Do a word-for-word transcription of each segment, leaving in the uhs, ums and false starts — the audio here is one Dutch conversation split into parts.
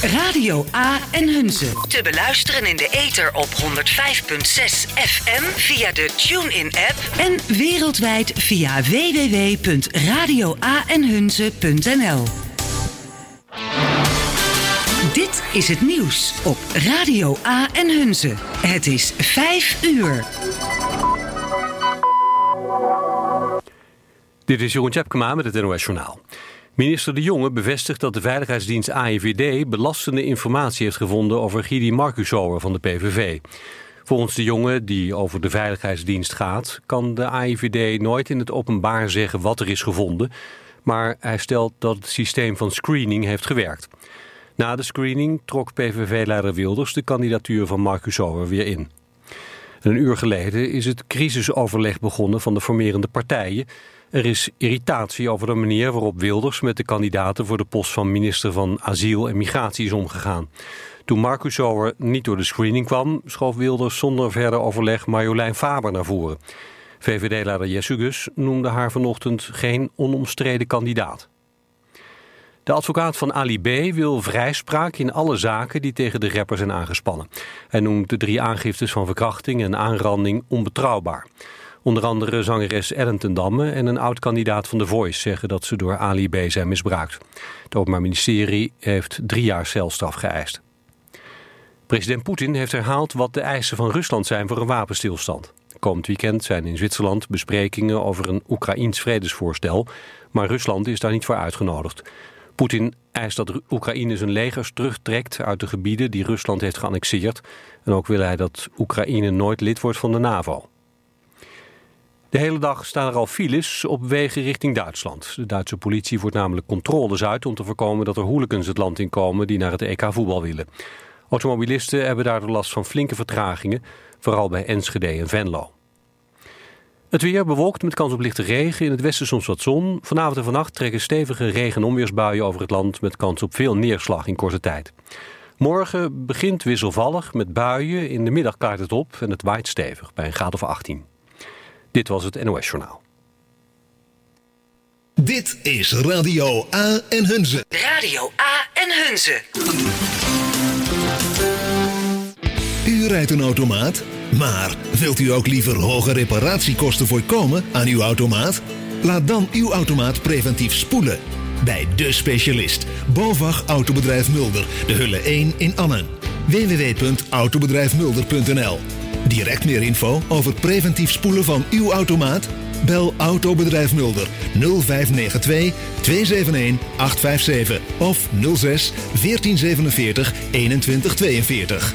Radio A en Hunze. Te beluisteren in de ether op honderd vijf komma zes F M via de TuneIn-app en wereldwijd via w w w punt radio a en hunze punt n l. Dit is het nieuws op Radio A en Hunze. Het is vijf uur. Dit is Jeroen Tjepkema met het N O S-journaal. Minister De Jonge bevestigt dat de veiligheidsdienst A I V D belastende informatie heeft gevonden over Gidi Marcusauer van de P V V. Volgens De Jonge, die over de veiligheidsdienst gaat, kan de A I V D nooit in het openbaar zeggen wat er is gevonden, maar hij stelt dat het systeem van screening heeft gewerkt. Na de screening trok P V V-leider Wilders de kandidatuur van Marcusauer weer in. Een uur geleden is het crisisoverleg begonnen van de formerende partijen. Er is irritatie over de manier waarop Wilders met de kandidaten voor de post van minister van Asiel en Migratie is omgegaan. Toen Marcusauer niet door de screening kwam, schoof Wilders zonder verder overleg Marjolein Faber naar voren. V V D-leider Jessugus noemde haar vanochtend geen onomstreden kandidaat. De advocaat van Ali B. wil vrijspraak in alle zaken die tegen de rapper zijn aangespannen. Hij noemt de drie aangiftes van verkrachting en aanranding onbetrouwbaar. Onder andere zangeres Ellen ten Damme en een oud-kandidaat van The Voice zeggen dat ze door Ali B. zijn misbruikt. Het Openbaar Ministerie heeft drie jaar celstraf geëist. President Poetin heeft herhaald wat de eisen van Rusland zijn voor een wapenstilstand. Komend weekend zijn in Zwitserland besprekingen over een Oekraïens vredesvoorstel, maar Rusland is daar niet voor uitgenodigd. Poetin eist dat Oekraïne zijn legers terugtrekt uit de gebieden die Rusland heeft geannexeerd. En ook wil hij dat Oekraïne nooit lid wordt van de NAVO. De hele dag staan er al files op wegen richting Duitsland. De Duitse politie voert namelijk controles uit om te voorkomen dat er hooligans het land inkomen die naar het E K voetbal willen. Automobilisten hebben daardoor last van flinke vertragingen, vooral bij Enschede en Venlo. Het weer bewolkt met kans op lichte regen, in het westen soms wat zon. Vanavond en vannacht trekken stevige regen- en onweersbuien over het land met kans op veel neerslag in korte tijd. Morgen begint wisselvallig met buien, in de middag klaart het op en het waait stevig bij een graad of achttien. Dit was het N O S-journaal. Dit is Radio A en Hunze. Radio A en Hunze. U rijdt een automaat, maar wilt u ook liever hoge reparatiekosten voorkomen aan uw automaat? Laat dan uw automaat preventief spoelen. Bij De Specialist, BOVAG Autobedrijf Mulder, de Hulle één in Annen. w w w punt autobedrijf mulder punt n l. Direct meer info over preventief spoelen van uw automaat? Bel Autobedrijf Mulder nul vijf negen twee twee zeven een acht vijf zeven of nul zes veertien zevenenveertig eenentwintig tweeënveertig.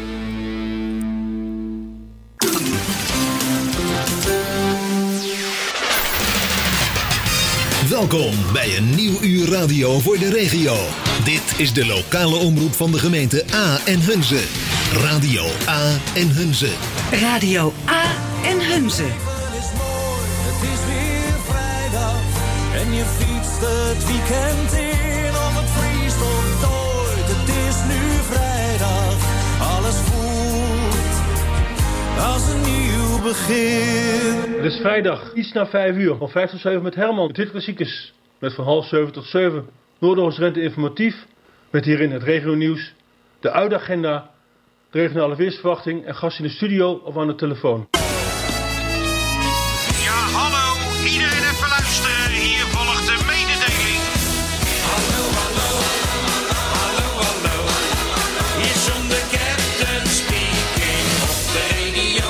Welkom bij een nieuw uur radio voor de regio. Dit is de lokale omroep van de gemeente A en Hunze. Radio A en Hunze. Radio A en Hunze. Het is mooi, het is weer vrijdag. En je fietst het weekend in of het vriest of nooit. Het is nu vrijdag, alles voelt als een nieuw begin. Het is vrijdag, iets na vijf uur, van vijf tot zeven met Herman. Dit klassiekers, met van half zeven tot zeven. Noord-Oost-Drenthe informatief, met hierin het regionieuws, de uitagenda, de regionale weersverwachting en gast in de studio of aan de telefoon. Ja, hallo, iedereen even luisteren, hier volgt de mededeling. Hallo, hallo, hallo, hallo. Hier is de captain speaking op de radio.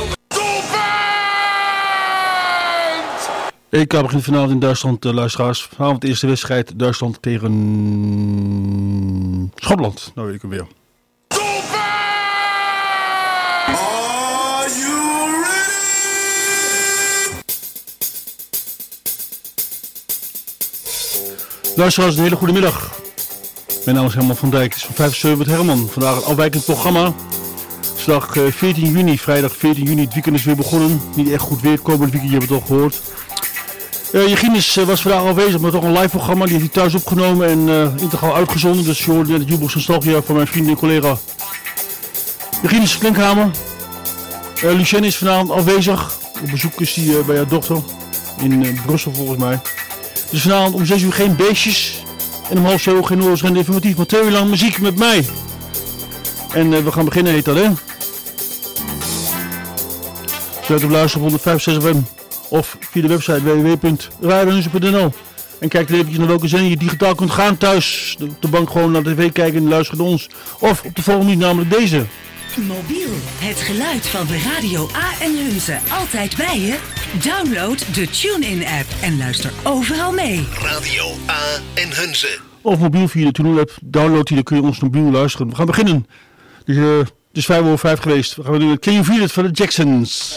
E K begint vanavond in Duitsland, de luisteraars. Vanavond de eerste wedstrijd Duitsland tegen Schotland. Nou weet ik hem weer. Are you ready? Luisteraars, een hele goede middag. Mijn naam is Herman van Dijk. Het is van vijf tot zeven met Herman. Vandaag een afwijkend programma. Het is dag veertien juni, vrijdag veertien juni. Het weekend is weer begonnen. Niet echt goed weer. Komend weekend, je hebt het al gehoord. Uh, Jegines uh, was vandaag aanwezig met toch een live programma. Die heeft hij thuis opgenomen en uh, integraal uitgezonden. Dus je hoorde net het Jubels Nostalgia van mijn vriend en collega Jegines Klinkhamer. Uh, Lucien is vanavond afwezig. Op bezoek is hij uh, bij haar dochter in uh, Brussel volgens mij. Dus vanavond om zes uur geen beestjes. En om half zeven geen Noordsrende informatief, maar twee uur lang muziek met mij. En uh, we gaan beginnen, heet dat, hè? Je kunt op luisteren op honderd vijf komma zes F M of via de website w w w punt radio hunze punt n l. En kijk even naar welke zender je digitaal kunt gaan thuis. Op de bank gewoon naar de tv kijken en luisteren naar ons. Of op de volgende minuut, namelijk deze. Mobiel, het geluid van de Radio A en Hunze. Altijd bij je? Download de TuneIn-app en luister overal mee. Radio A en Hunze. Of mobiel via de TuneIn-app. Download die, dan kun je ons mobiel luisteren. We gaan beginnen. Dus, uh, het is vijf over vijf geweest. We gaan doen Can You Feel It van de Jacksons.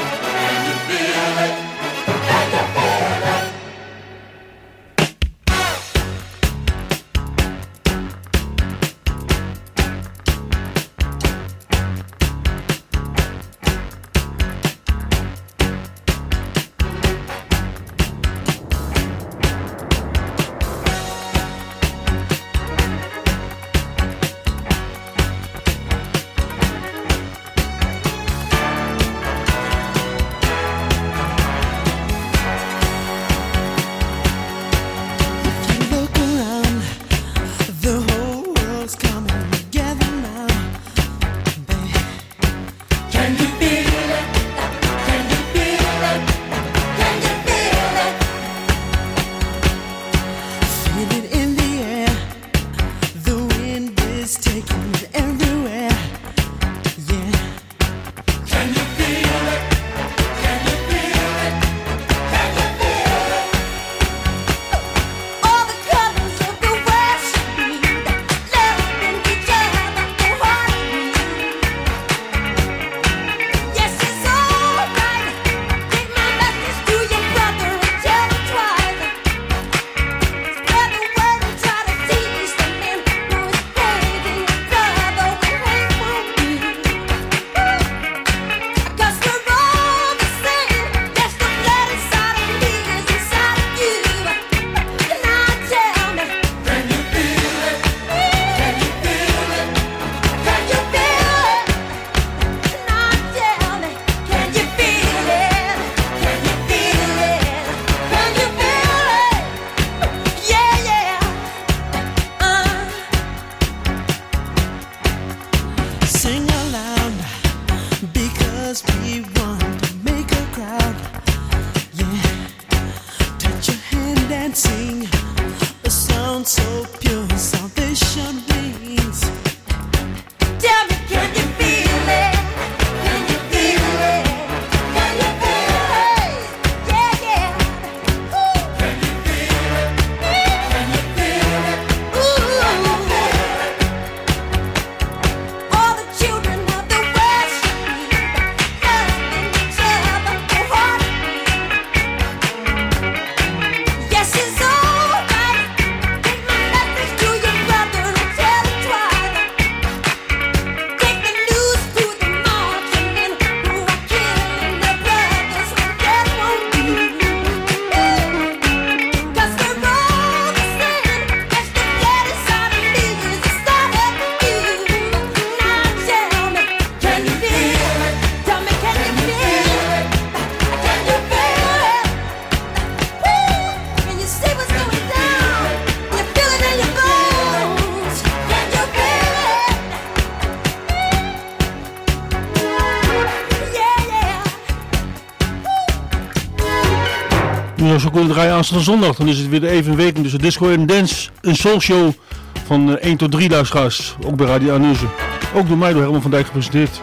Als we kunnen draaien aanstaande zondag, dan is het weer de evenweek. Dus de Disco en Dance, een soul show van uh, één tot drie luisteraars. Ook bij Radio Anuze. Ook door mij, door Herman van Dijk gepresenteerd.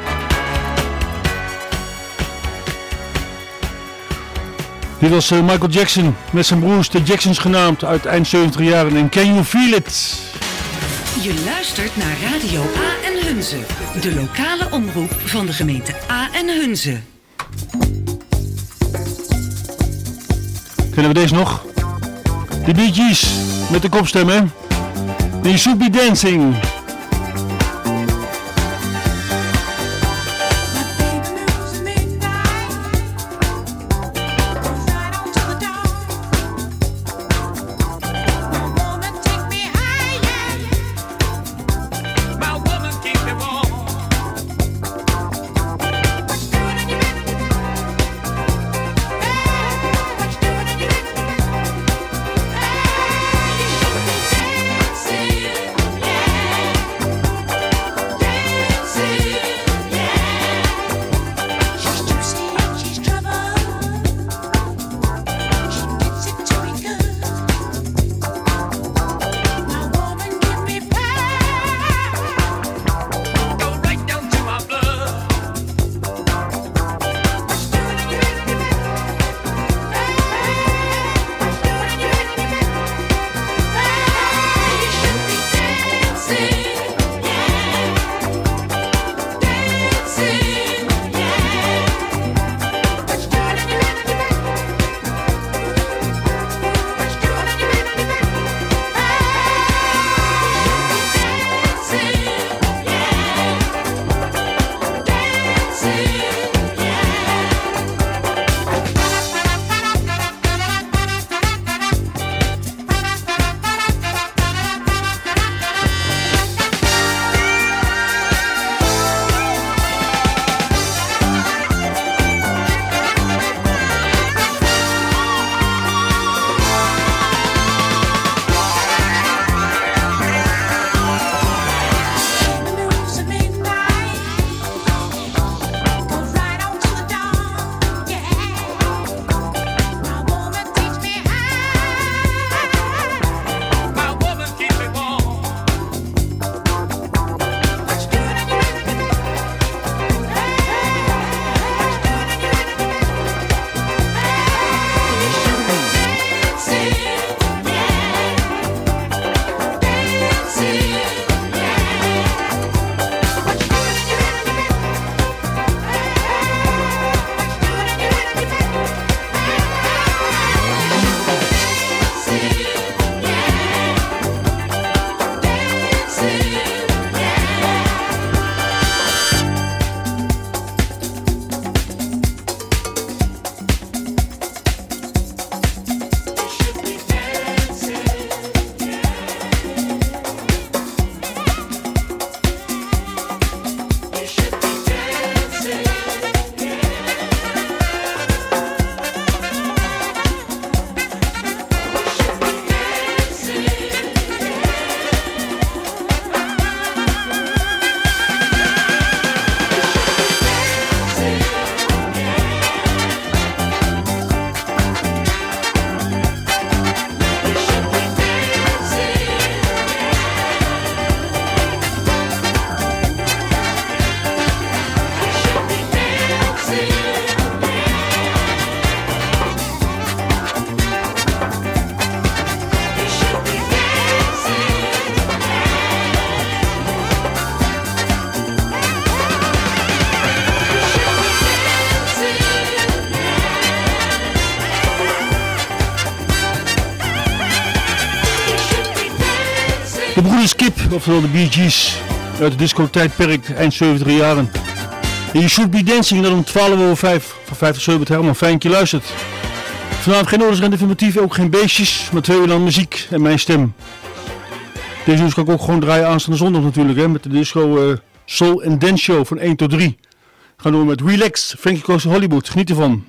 Dit was uh, Michael Jackson met zijn broers, de Jacksons genaamd, uit eind zeventig jaren. En Can You Feel It? Je luistert naar Radio A en Hunze, de lokale omroep van de gemeente A en Hunze. Kennen we deze nog? De Bee Gees met de kopstem, hè? You Should Be Dancing. Hey! broeders Kip, oftewel de Bee Gees, uit de disco-tijdperk, eind zeventig jaren. En You Should Be Dancing, dan om twaalf over vijf van vijf tot zeven Herman. Fijn dat je luistert. Vanavond geen orders en informatief, ook geen beestjes, maar twee uur lang muziek en mijn stem. Deze nieuws kan ik ook gewoon draaien aanstaande zondag natuurlijk, hè, met de disco uh, Soul and Dance Show van één tot drie. Gaan we door met Relax, Frankie Goes to Hollywood, geniet ervan.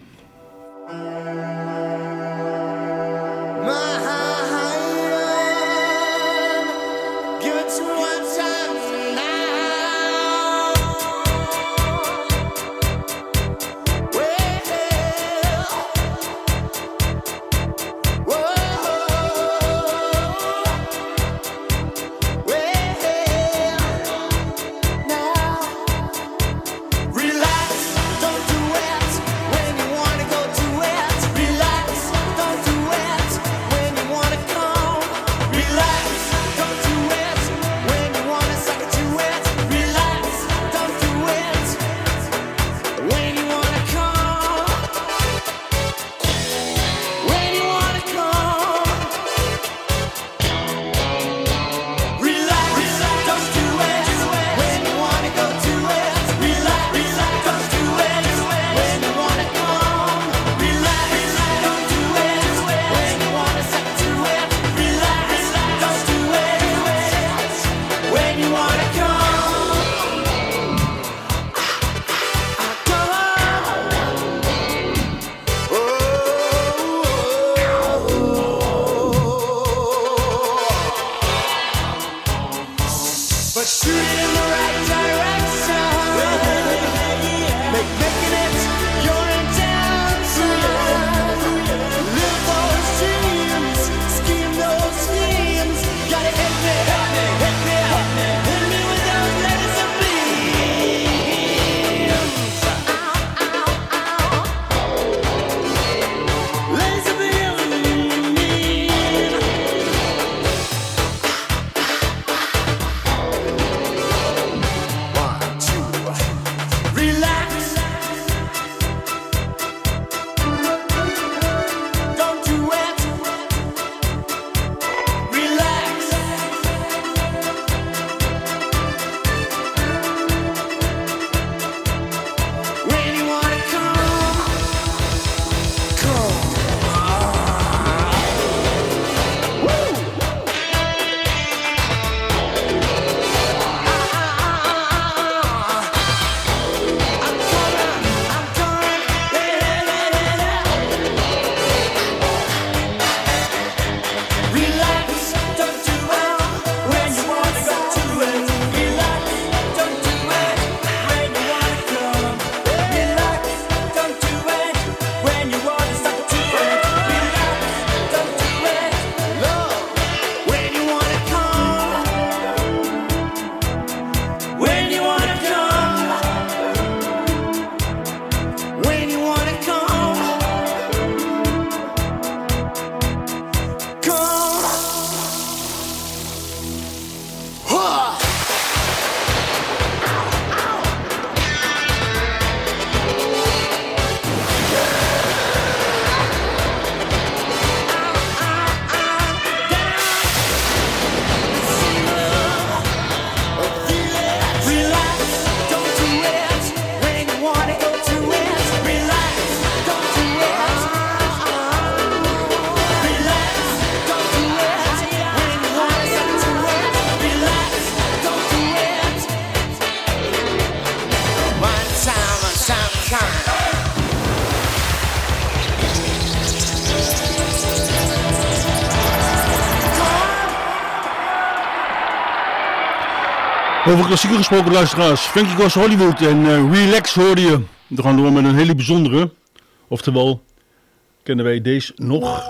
Over klassieker gesproken, luisteraars. Frankie Goes to Hollywood en uh, Relax hoorde je. We gaan door met een hele bijzondere. Oftewel, kennen wij deze nog?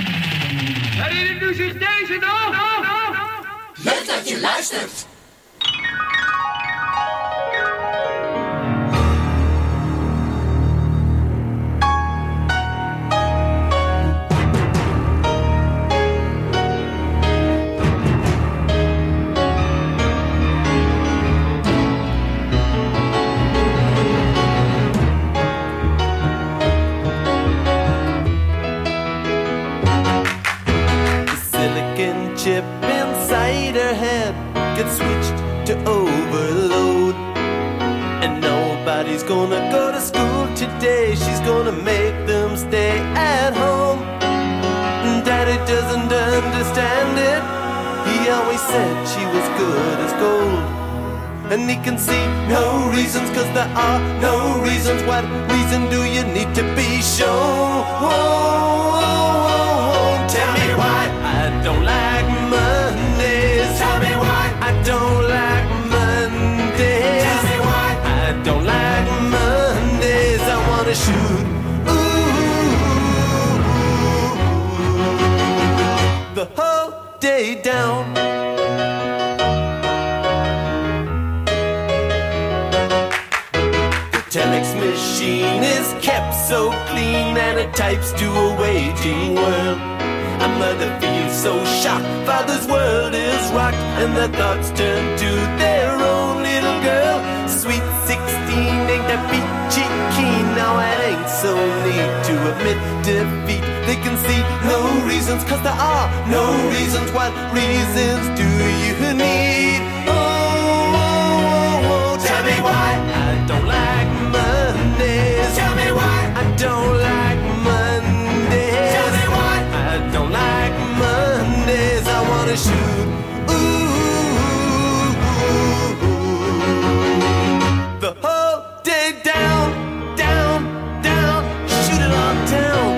Herinnert u zich deze nog? Leuk dat je luistert. Chip inside her head. switched to overload. And nobody's gonna go to school today. She's gonna make them stay at home. Daddy doesn't understand it. He always said she was good as gold. And he can see no reasons, cause there are no reasons. What reason do you need to be shown? Whoa, whoa, whoa. Tell me why I don't like Mondays. Tell me why I don't like Mondays. Tell me why I don't like Mondays. I wanna shoot ooh, the whole day down. Telex machine is kept so clean and it types to a waiting world. A mother feels so shocked, father's world is rocked, and their thoughts turn to their own little girl. Sweet sixteen ain't that peachy keen. Now it ain't so neat to admit defeat. They can see no reasons, cause there are no reasons. What reasons do you need? Oh, oh, oh, oh. Tell me why I don't like Mondays. Tell me why I don't like Mondays. Tell me why I don't like Mondays. I wanna shoot ooh, the whole day down, down, down. Shoot it on down.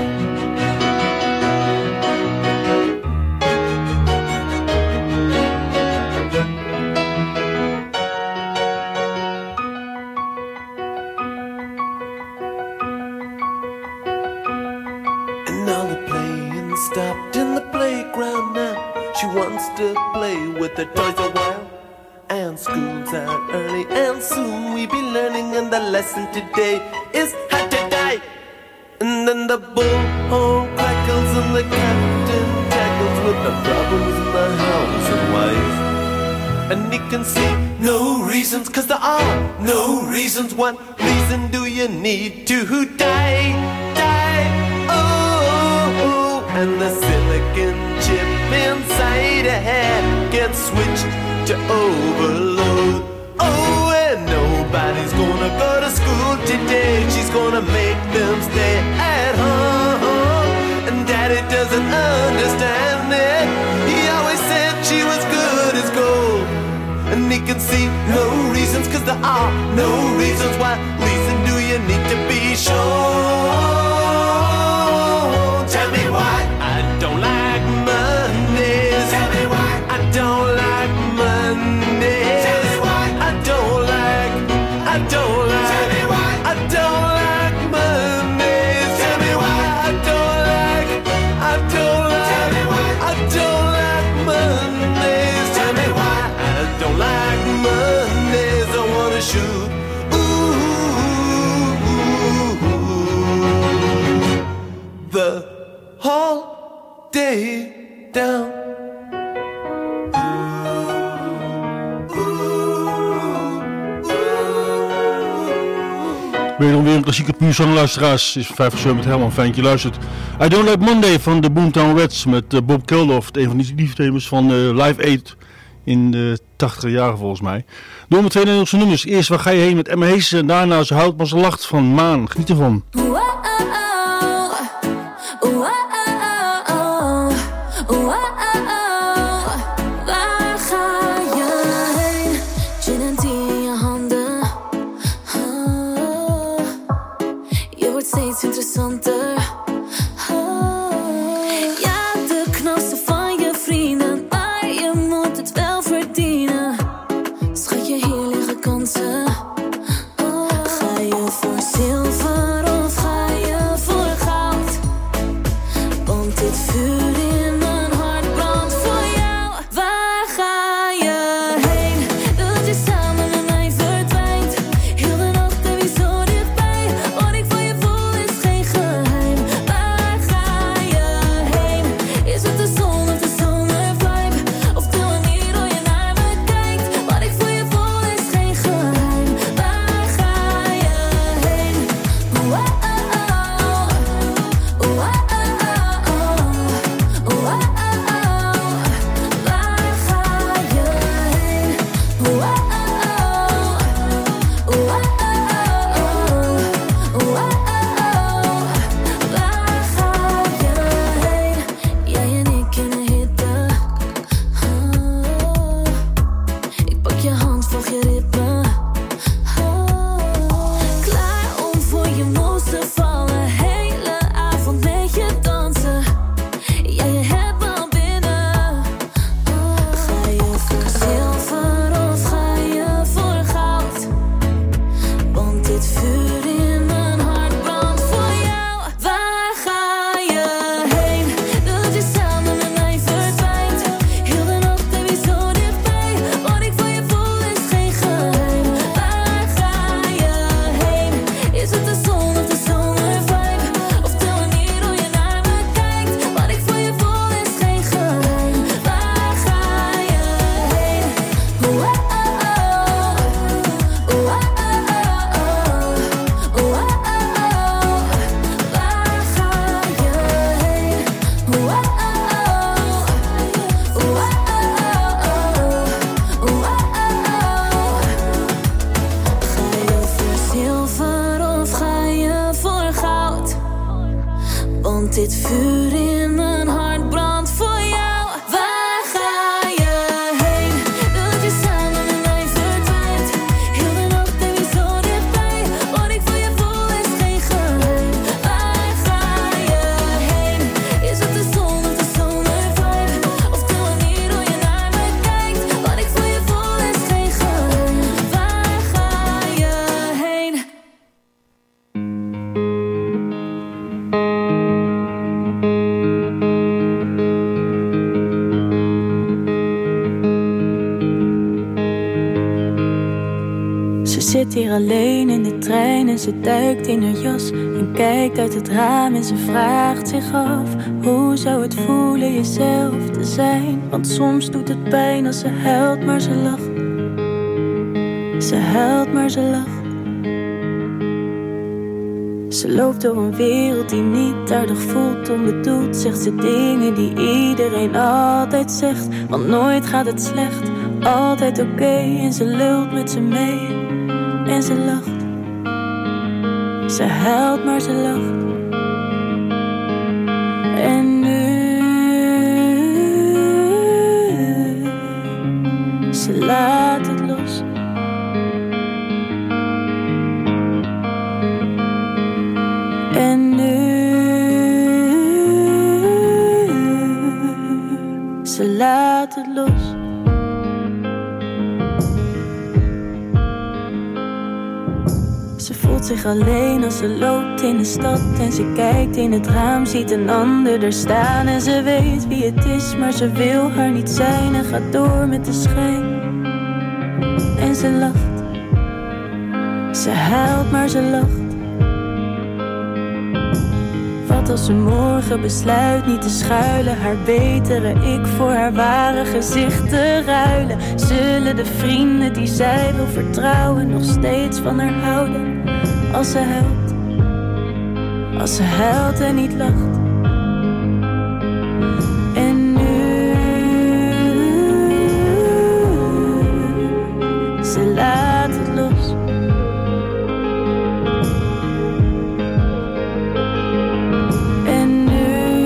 Stopped in the playground now. She wants to play with the toys a while. And school's out early and soon we be learning. And the lesson today is how to die. And then the bullhorn crackles and the captain tackles with the problems in the house and wife. And he can see no reasons, cause there are no reasons. What reason do you need to die? Die, oh. And the silicon chip inside her head gets switched to overload. Oh, and nobody's gonna go to school today. She's gonna make them stay at home. And daddy doesn't understand it. He always said she was good as gold. And he can see no reasons, cause there are no reasons. What reason do you need to be sure? Tell me why I don't like Mondays. Tell me why I don't like Mondays. Tell me why I don't like, I don't like. Tell me why I don't like Mondays. Tell me why I don't like, I don't like. Tell me why I don't like Mondays. Tell me why I don't like Mondays. I wanna shoot ooh, the whole day down. Wederom weer een klassieke puur zangluisteraars. Is vijf voor zeven met Herman. Fijn dat je luistert. I Don't Like Monday van de Boomtown Rats met uh, Bob Geldof. Een van die liefdenemers van uh, Live Aid in de tachtiger jaren volgens mij. Door met twee Nederlandse nummers. Eerst Waar ga je heen met Emma Hees en daarna Ze houdt maar ze lacht van Maan. Geniet ervan. Steeds interessanter. Oh. Ja, de knapste van je vrienden, maar je moet het wel verdienen. Schat je, hier liggen kansen. Oh. Ga je voor zilver of ga je voor hand, volg je ritme. Oh, klaar om voor je moes te vallen. Hele avond met je dansen. Ja, je hebt me al binnen. Oh, ga je voor zilver of ga je voor goud? Want dit vuur in mijn hart brandt voor jou. Waar ga je heen? Dat je samen met mij verdwijnt. Heel de nacht heb je zo dichtbij. Wat ik voor je voel is geen geheim. Waar ga je heen? Is het de zon of de zomervibe? Of de manier hoe je naar me kijkt? Wat ik voor je voel is geen geheim. Waar ga je heen? Oeh, oh, oh, oh. Oeh, oh, oh, oh. Oeh, oh, oh, oh. Waar ga je heen? Oeh, oh, oh, oh. Oeh, oh, oh, oh. Oeh, oh, oh, oh. Ga je voor zilver of ga je voor goud? Want dit vuur in mijn hart brandt voor jou. Waar ga je heen? Dat je samen met mij verdwijnt. Heel de nacht heb je zo dichtbij. Wat ik voor je voel is geen geheim. Waar ga je heen? Is het de zon of de zomervibe? Of de manier hoe je naar me kijkt? Wat ik voor je voel is geen geheim. Waar ga je heen? Ze zit hier alleen in de trein en ze duikt in haar jas en kijkt uit het raam en ze vraagt zich af: hoe zou het voelen jezelf te zijn? Want soms doet het pijn als ze huilt, maar ze lacht. Ze huilt, maar ze lacht. Ze loopt door een wereld die niet aardig voelt, onbedoeld. Zegt ze dingen die iedereen altijd zegt, want nooit gaat het slecht, altijd oké. En ze lult met ze mee en ze lacht. Ze huilt, maar ze lacht. En nu ze laat het los. En nu ze laat het los. Ze voelt zich alleen als ze loopt in de stad en ze kijkt in het raam, ziet een ander er staan en ze weet wie het is, maar ze wil haar niet zijn en gaat door met de schijn. En ze lacht. Ze huilt, maar ze lacht. Wat als ze morgen besluit niet te schuilen, haar betere ik voor haar ware gezicht te ruilen? Zullen de vrienden die zij wil vertrouwen nog steeds van haar houden? Als ze huilt, als ze huilt en niet lacht. En nu ze laat het los. En nu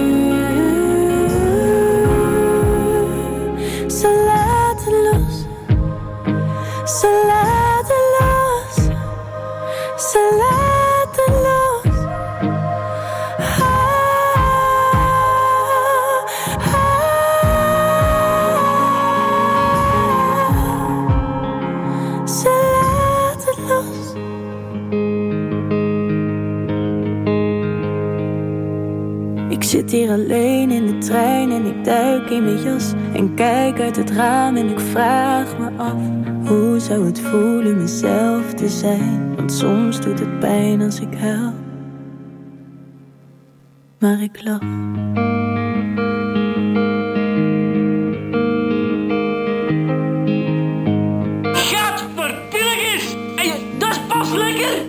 ze laat het los. Ze laat het los. Ze laat het los. Ah, ah, ze laat het los. Ik zit hier alleen in de trein en ik duik in mijn jas en kijk uit het raam en ik vraag me af: hoe zou het voelen mezelf te zijn? Want soms doet het pijn als ik huil, maar ik lach. Gadverpilligers! Dat is pas lekker!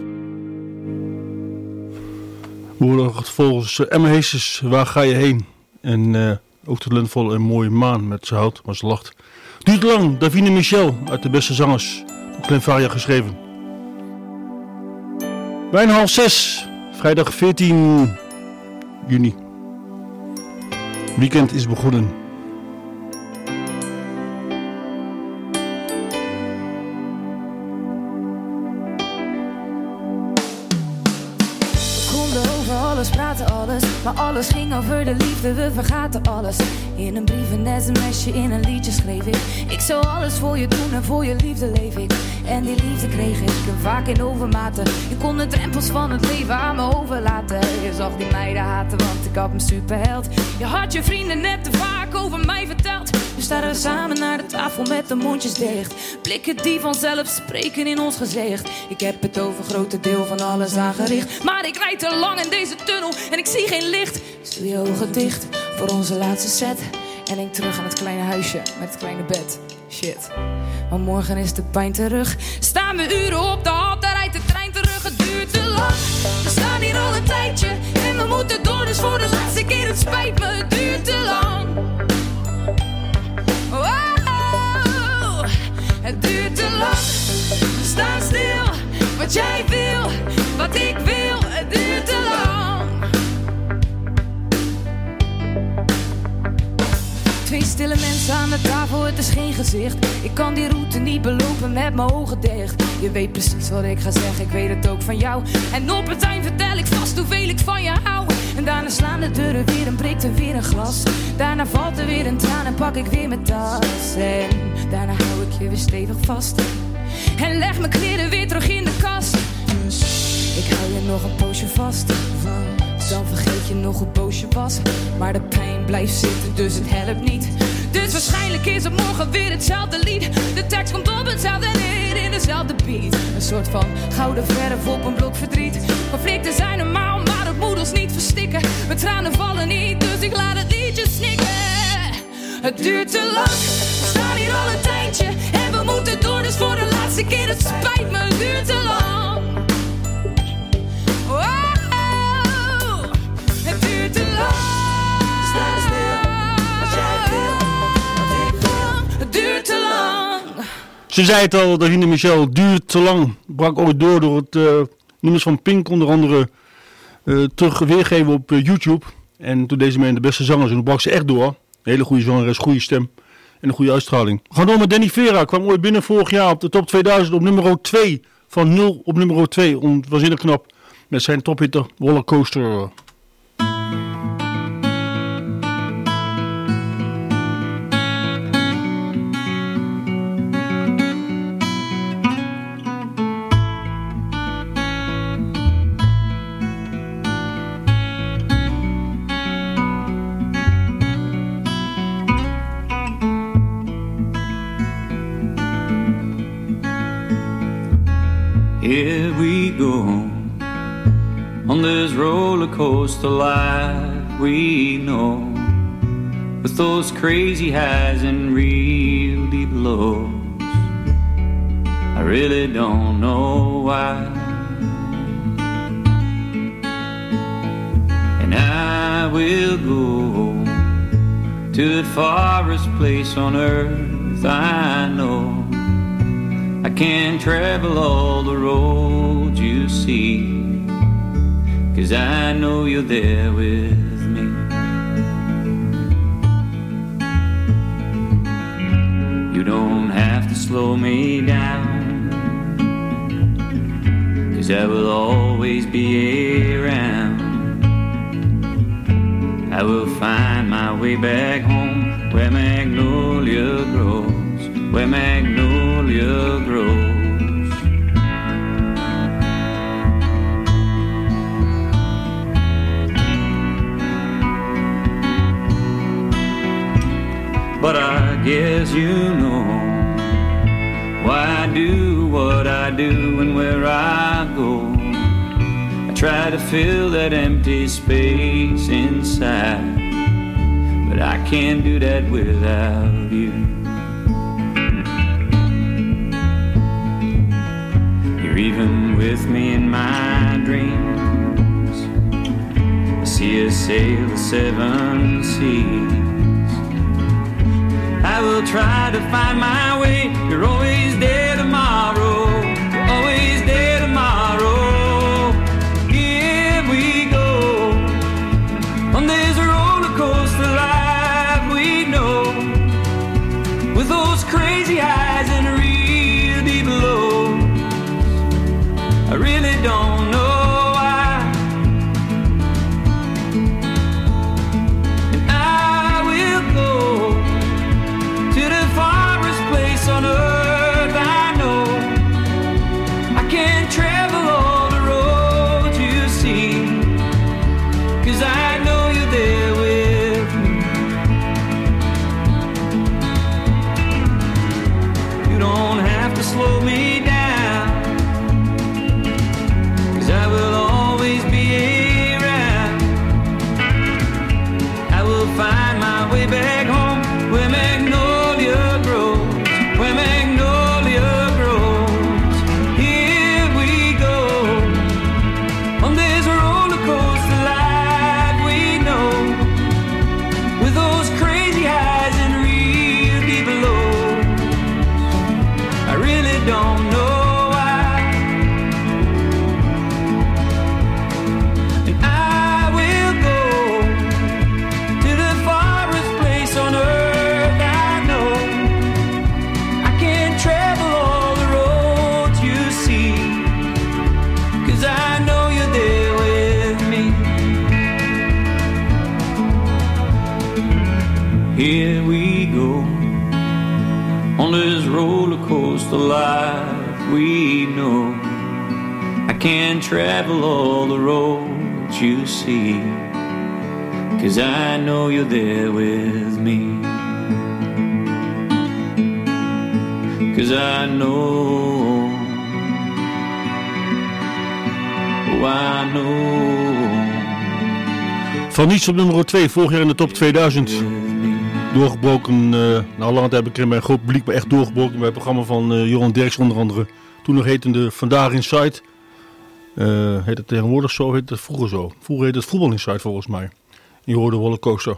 We horen volgens uh, Emma Heesters, Waar ga je heen? En uh, ook de talentvolle en mooie Maan met Ze houdt, maar ze lacht. Duurt lang, Davine Michel uit De Beste Zangers. Op Klein Varia geschreven. Bijna half zes, vrijdag veertien juni. Weekend is begonnen. alles, praten alles, maar alles ging over de liefde, we vergaten alles. In een brief, een sms'je, in een liedje schreef ik. Ik zou alles voor je doen en voor je liefde leef ik. En die liefde kreeg ik, en vaak in overmaten. Je kon de drempels van het leven aan me overlaten. Je zag die meiden haten, want ik had een superheld. Je had je vrienden net te vaak over mij verteld. We staren samen naar de tafel met de mondjes dicht. Blikken die vanzelf spreken in ons gezicht. Ik heb het over grote deel van alles aangericht. Maar ik rijd te lang in deze tunnel en ik zie geen licht. Dus doe je ogen dicht voor onze laatste set. En denk terug aan het kleine huisje met het kleine bed. Shit, maar morgen is de pijn terug. Staan we uren op de hal, daar rijdt de trein terug. Het duurt te lang, we staan hier al een tijdje. En we moeten door, dus voor de laatste keer, het spijt me. Het duurt te lang. Oh, het duurt te lang. We staan stil, wat jij wil, wat ik wil. Het duurt te lang. Twee stille mensen aan de tafel, het is geen gezicht. Ik kan die route niet belopen met mijn ogen dicht. Je weet precies wat ik ga zeggen, ik weet het ook van jou. En op het eind vertel ik vast hoeveel ik van je hou. En daarna slaan de deuren weer en breekt er weer een glas. Daarna valt er weer een traan en pak ik weer mijn tas. En daarna hou ik je weer stevig vast. En leg mijn kleren weer terug in de kast. Dus ik hou je nog een poosje vast. Dan vergeet je nog hoe boos je was. Maar de pijn blijft zitten, dus het helpt niet. Dus waarschijnlijk is het morgen weer hetzelfde lied. De tekst komt op hetzelfde neer in dezelfde beat. Een soort van gouden verf op een blok verdriet. Conflicten zijn normaal, maar het moet ons niet verstikken. Mijn tranen vallen niet, dus ik laat het liedje snikken. Het duurt te lang, we staan hier al een tijdje. En we moeten door, dus voor de laatste keer, het spijt me. Het duurt te lang. Oh. Het duurt te lang. Sta stil, wat jij wil, wat ik wil. Het duurt te lang. Ze zei het al, Davina Michel, duurt te lang. Brak ooit door door het uh, nummers van Pink onder andere uh, terug weergeven op uh, YouTube. En toen deze man de beste zangers en toen brak ze echt door. Een hele goede zangeres, goede stem en een goede uitstraling. We gaan door met Danny Vera. Kwam ooit binnen vorig jaar op de top tweeduizend op nummer twee. Van nul op nummer twee. Om, waanzinnig knap. Met zijn tophitter Rollercoaster. Here we go on this roller coaster life we know, with those crazy highs and real deep lows. I really don't know why, and I will go to the farthest place on earth I know. I can't travel all the roads you see, 'cause I know you're there with me. You don't have to slow me down, 'cause I will always be around. I will find my way back home, where magnolia grows, where magnolia grows. But I guess you know why I do what I do and where I go. I try to fill that empty space inside, but I can't do that without you. You're even with me in my dreams. I see us sail the seven seas. I will try to find my way. You're always there tomorrow. You're always there tomorrow. Here we go on this roller coaster life we know, with those crazy highs and real deep lows. I really don't know why, me down, 'cause I will always be around. I will find my way back home where magnolia grows, where magnolia grows. Here we go on this roller coaster life we know, with those crazy highs and real deep lows. I really don't know why, and I will go to the farthest place on earth I know. I can't travel all the roads you see, 'cause I know you're there with me. Here we go on this roller coaster life we know. I can't travel all the roads you see, 'cause I know you're there with me. 'Cause I know, oh I know. Van niets op nummer twee, vorig jaar in de top tweeduizend. Doorgebroken, uh, na lange tijd bekend bij een groot publiek, maar echt doorgebroken bij het programma van uh, Johan Derks onder andere. Toen nog heette Vandaag Inside. Uh, heet het tegenwoordig zo, heet het vroeger zo. Vroeger heette het Voetbal Inside volgens mij. Je hoorde Rollercoaster.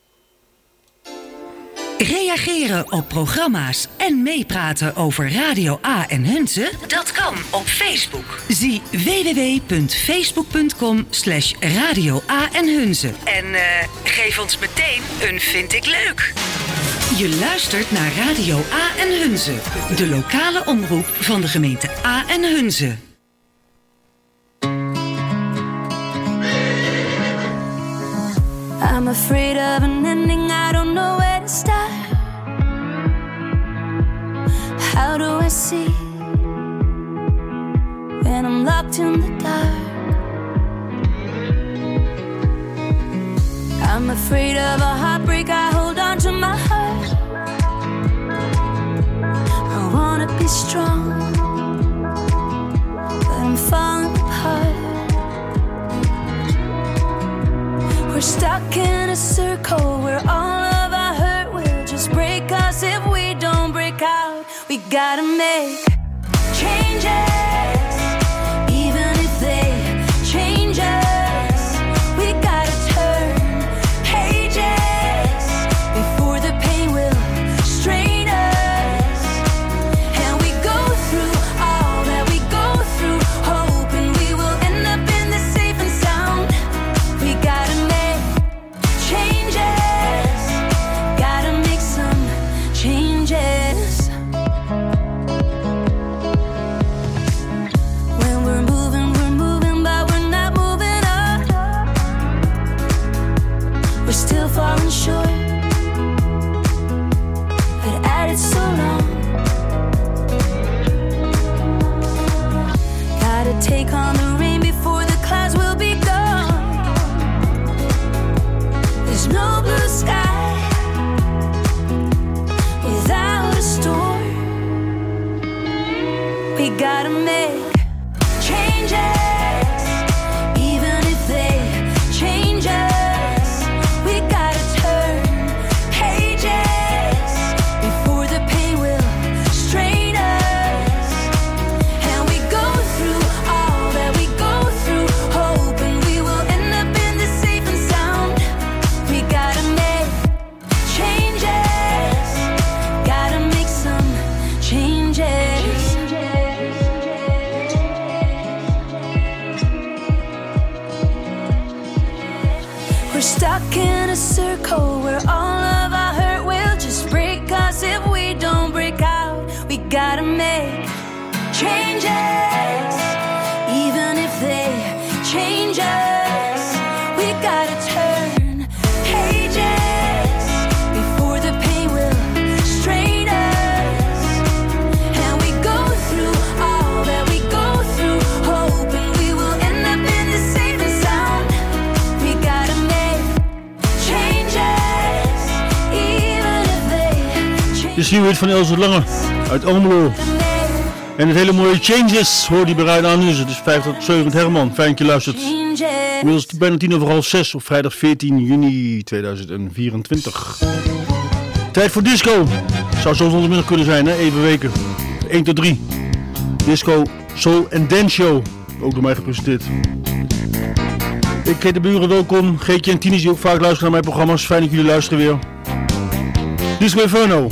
Reageren op programma's en meepraten over Radio A en Hunze? Dat kan op Facebook. Zie w w w punt facebook punt com slash radio A en Hunze. En uh, geef ons meteen een vind ik leuk. Je luistert naar Radio A en Hunze, de lokale omroep van de gemeente A en Hunze. I'm afraid of an ending, I don't know where to start. How do I see when I'm locked in the dark? I'm afraid of a heartbreak, I hold on to my heart. I wanna be strong, but I'm falling apart. We're stuck in a circle where all of our hurt will just break us if we don't break out. We gotta make changes, even if they change us. We gotta turn pages before the pain will strain us. And we go through all that we go through, hoping we will end up in the safe and sound. We gotta make changes, gotta make some changes. When we're moving, we're moving, but we're not moving up. We're still falling short, but at it so long. Gotta take on the rain before the clouds will be gone. There's no blue sky without a storm. We gotta make changes, even if they change us. We gotta turn pages before the pain will strain us. And we go through all that we go through, hoping we will end up in the safe and sound. We gotta make changes, gotta make some changes. We're stuck in a circle where all of our hurt will just break us if we don't break out. We gotta make changes, even if they change us. We gotta turn pages before the pain will strain us. And we go through all that we go through, hoping we will end up in the safe and sound. We gotta make changes, even if they change. De nieuwheid van Else Lange uit Almelo. En het hele mooie Changes hoort die bereid aan nu. Het is vijf tot zeven met Herman. Fijn dat je luistert. Inmiddels bijna tien over half zes op vrijdag veertien juni tweeduizend vierentwintig. Tijd voor disco. Zou zo zondagmiddag kunnen zijn, hè? Even weken. één tot drie. Disco, Soul en Dance Show. Ook door mij gepresenteerd. Ik heet de buren welkom. Geetje en Tini die ook vaak luisteren naar mijn programma's. Fijn dat jullie luisteren weer. Disco Inferno.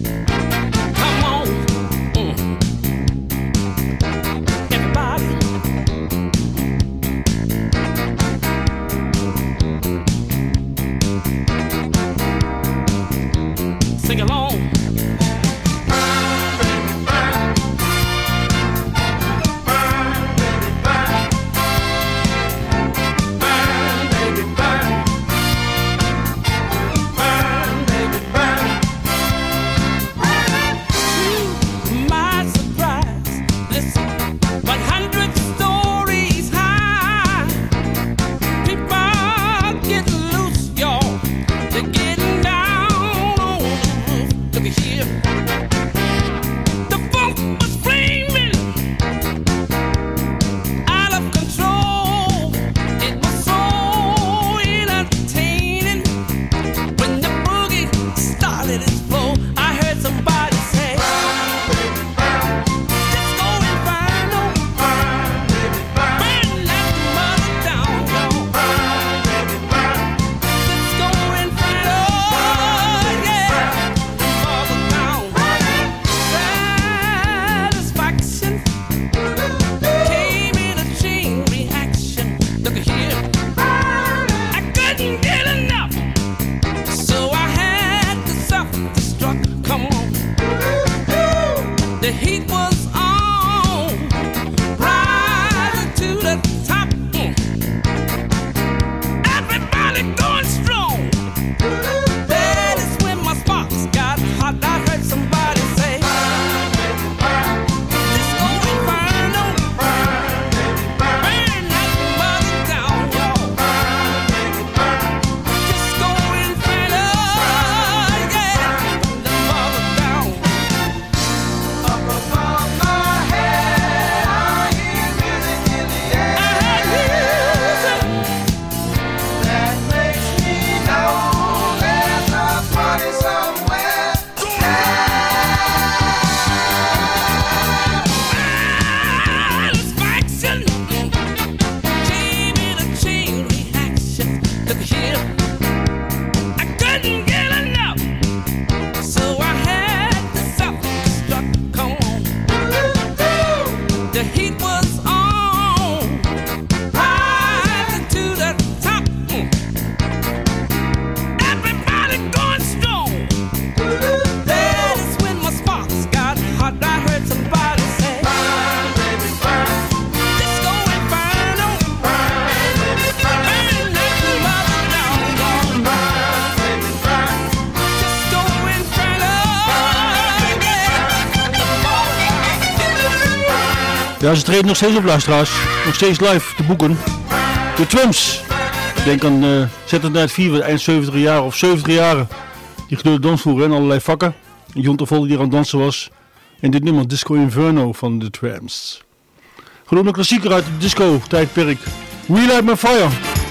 Ja, ze treden nog steeds op, luisteraars. Nog steeds live te boeken. De Trumps. Denk aan uh, Saturday Night Fever, eind zeventig jaren of zeventig jaren. Die gedeelde dansvloer en allerlei vakken. Jon Tervolde die er aan het dansen was. En dit nummer, Disco Inferno van de Tramps. Gewoon een klassieker uit het disco-tijdperk. We Light My Fire.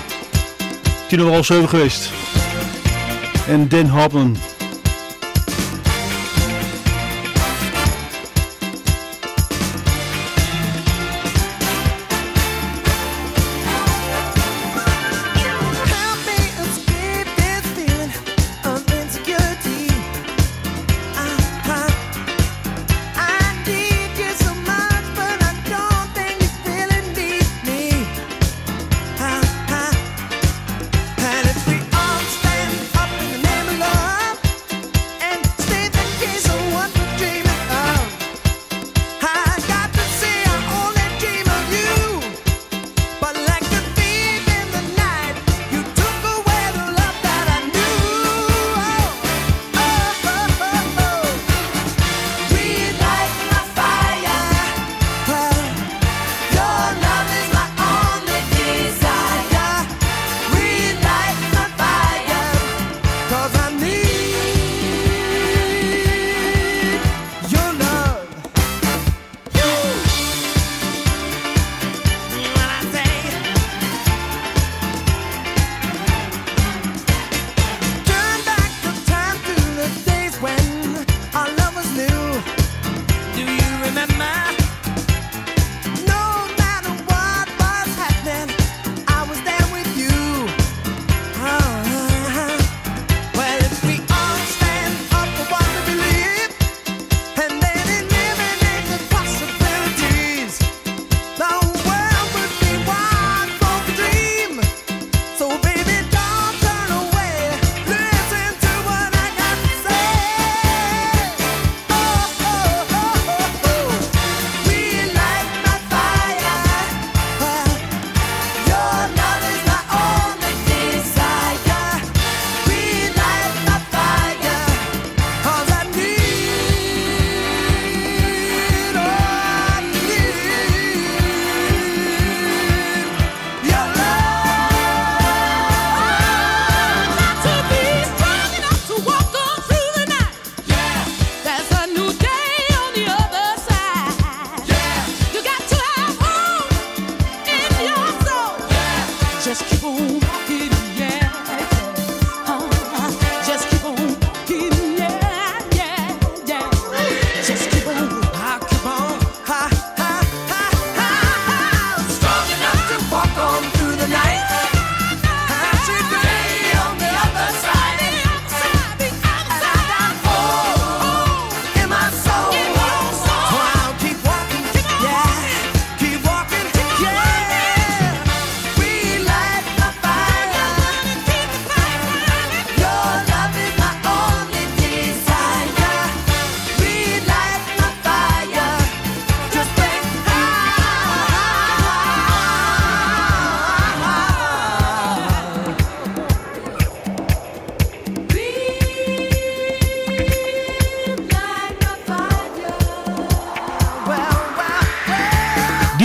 tien over half zeven geweest. En Dan Hartman. And if we all stand up in the name of love,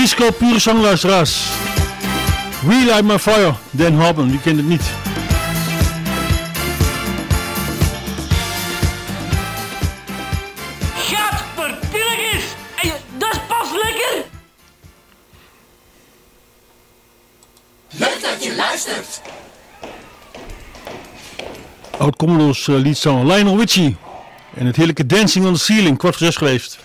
Disco pure zangluisteraars. Relight My Fire, Dan Harmon, wie kent het niet? Gadverpilligers! Dat is pas lekker! Leuk dat je luistert! Oud-Commodore's uh, liedzanger Lionel Richie. En het heerlijke Dancing on the Ceiling, kwart voor zes geweest.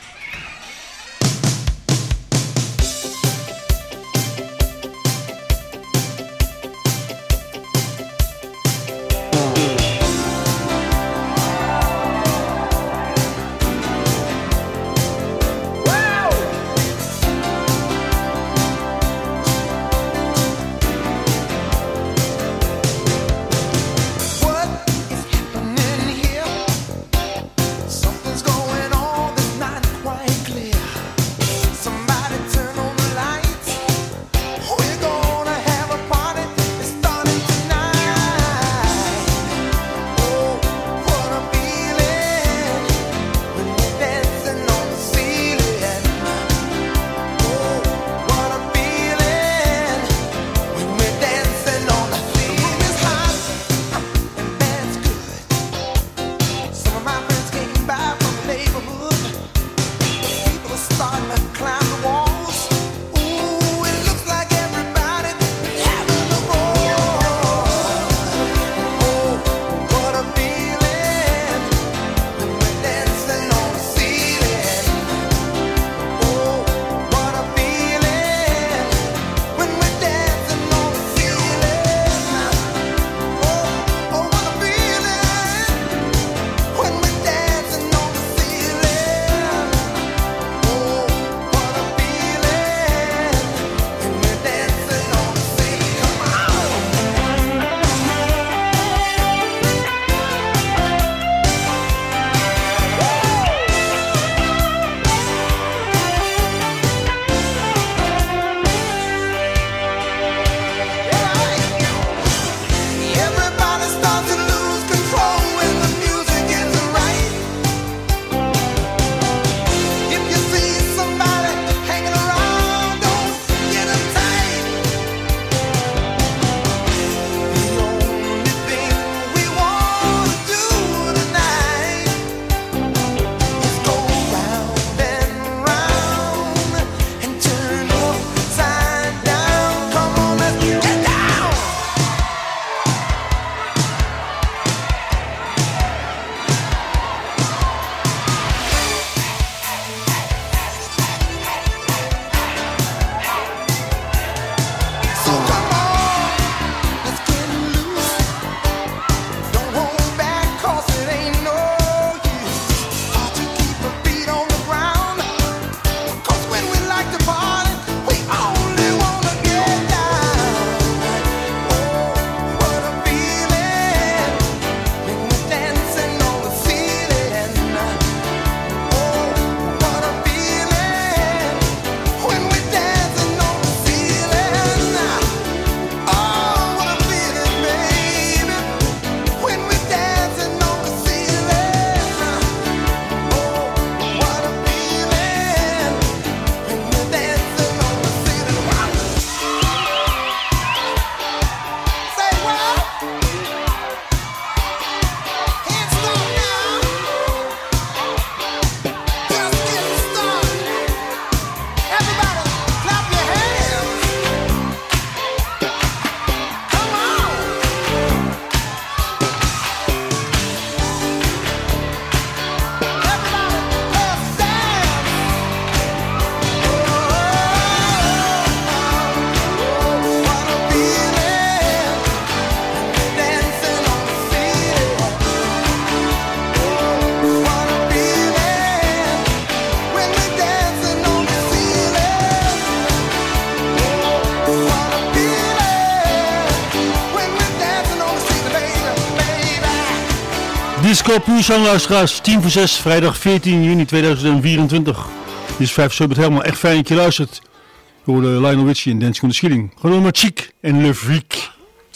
Disco puur zangluisteraars, tien voor zes, vrijdag veertien juni tweeduizend vierentwintig. Dit is vijf Subert helemaal echt fijn dat je luistert. We hoorden Lionel Richie en Dancing on the Ceiling. Gewoon door met Chic en Le Freak.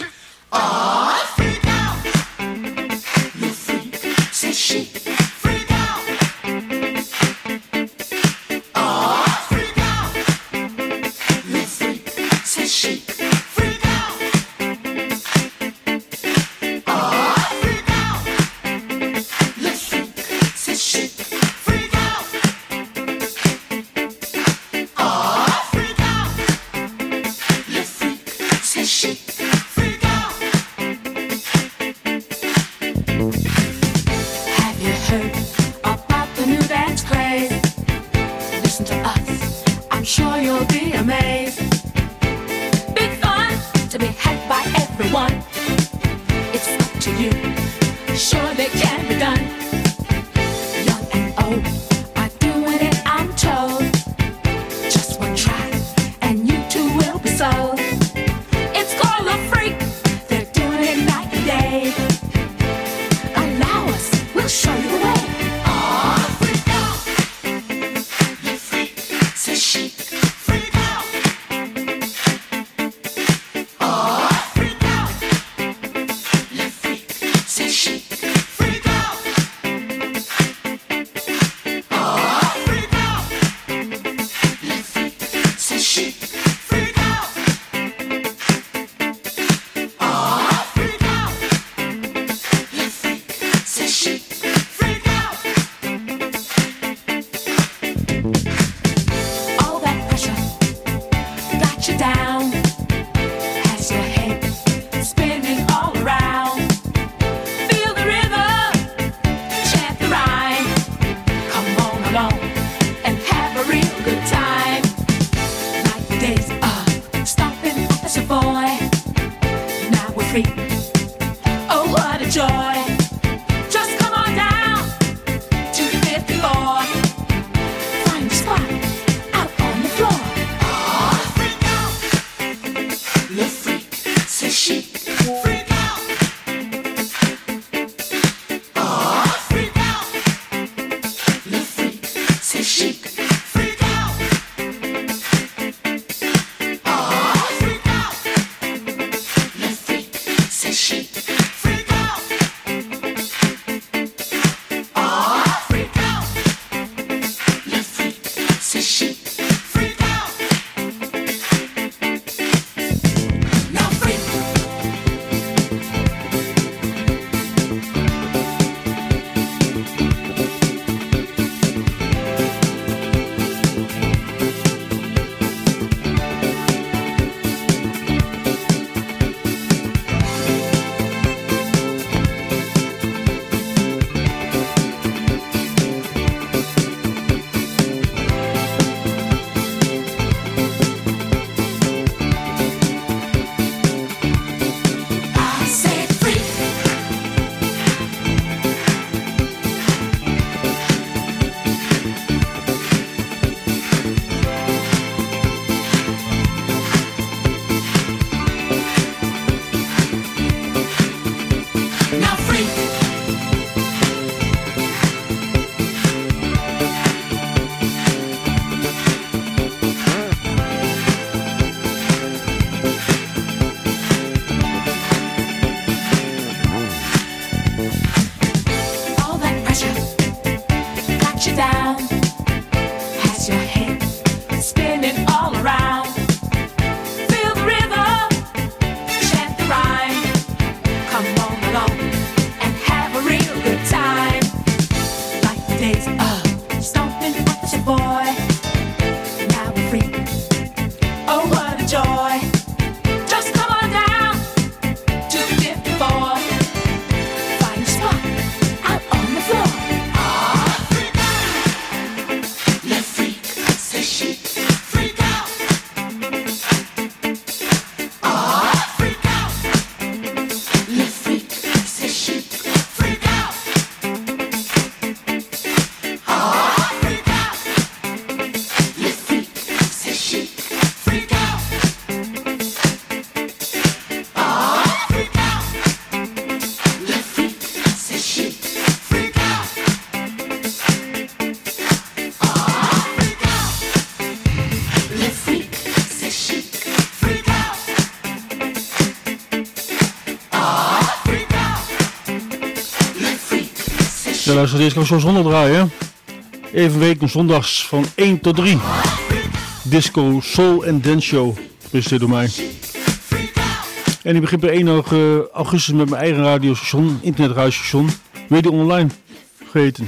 Ah, freak out. Le freak, c'est chic. Freak out. Ah, freak out. I'm sure you'll be amazed. Big fun to be had by everyone. It's up to you. Surely can be done. Young and old are doing it, I'm told. Just one try and you too will be sold. It's called a freak. They're doing it night and day. Allow us, we'll show you the way. Ja, luister, deze kan ik zo zondag draaien. Even weken zondags van één tot drie. Disco, Soul en Dance Show. Presenteerd door mij. En ik begin per één augustus met mijn eigen radiostation, internetradiostation. Radio Online geheten.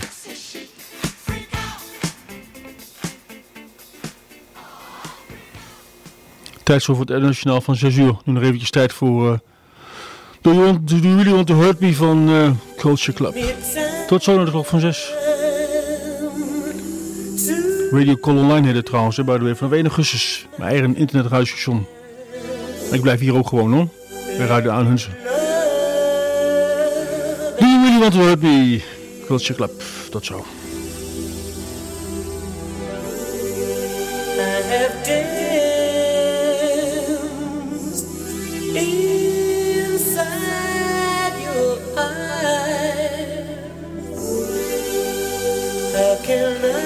Tijd zo voor het internationaal van zes uur. Nu nog eventjes tijd voor... Uh, Do you, want, do you really want to hurt me van uh, Culture Club. Tot zo naar de klok van zes. Radio Call Online heet het trouwens, bij de weer vanaf één augustus. Mijn eigen internetradiostation. Ik blijf hier ook gewoon hoor. Bij Radio A en Hunze. Do you really want to hurt me? Culture Club, tot zo. I have danced inside your eyes. How can I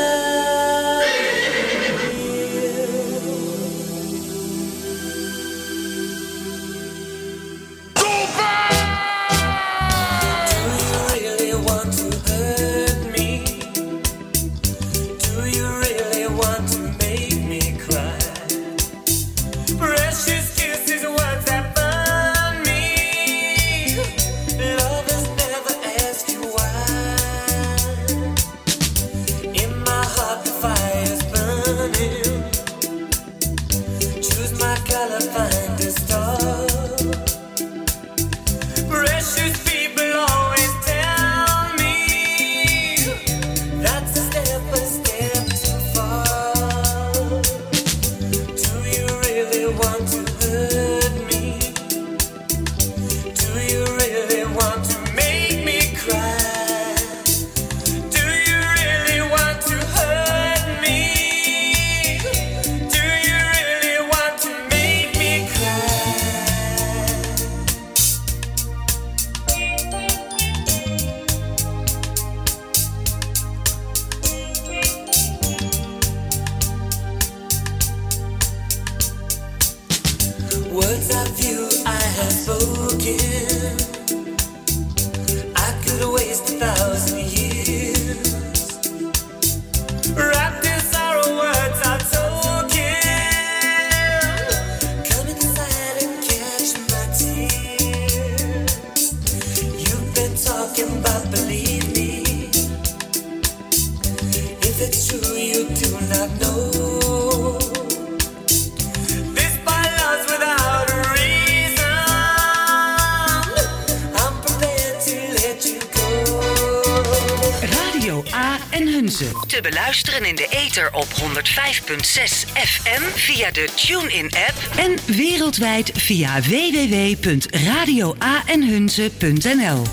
Te beluisteren in de ether op honderd vijf komma zes F M via de TuneIn-app en wereldwijd via w w w punt radio a en hunze punt n l.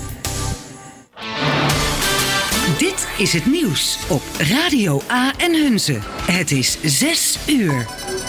Dit is het nieuws op Radio A en Hunze. Het is zes uur.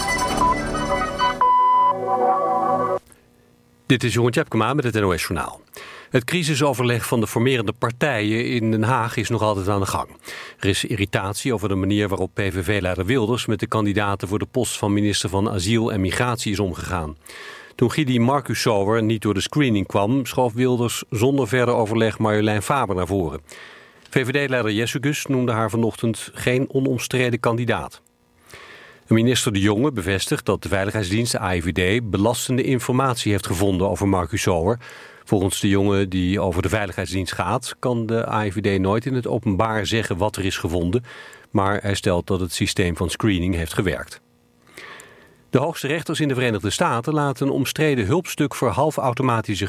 Dit is Jeroen Tjepkema met het N O S Journaal. Het crisisoverleg van de formerende partijen in Den Haag is nog altijd aan de gang. Er is irritatie over de manier waarop P V V-leider Wilders met de kandidaten voor de post van minister van Asiel en Migratie is omgegaan. Toen Gidi Marcusauer niet door de screening kwam, schoof Wilders zonder verder overleg Marjolein Faber naar voren. V V D-leider Jessegus noemde haar vanochtend geen onomstreden kandidaat. Minister De Jonge bevestigt dat de Veiligheidsdienst, de A I V D, belastende informatie heeft gevonden over Marcusauer. Volgens De Jonge, die over de Veiligheidsdienst gaat, kan de A I V D nooit in het openbaar zeggen wat er is gevonden, maar hij stelt dat het systeem van screening heeft gewerkt. De hoogste rechters in de Verenigde Staten laten een omstreden hulpstuk voor halfautomatische